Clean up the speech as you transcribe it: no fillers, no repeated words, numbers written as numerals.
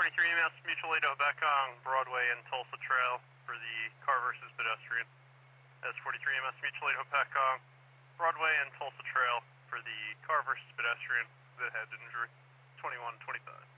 S43 EMS, mutual aid Bekong, Broadway and Tulsa Trail for the car versus pedestrian. S43 EMS, mutual aid Bekong, Broadway and Tulsa Trail for the car versus pedestrian, the head injury, 2125.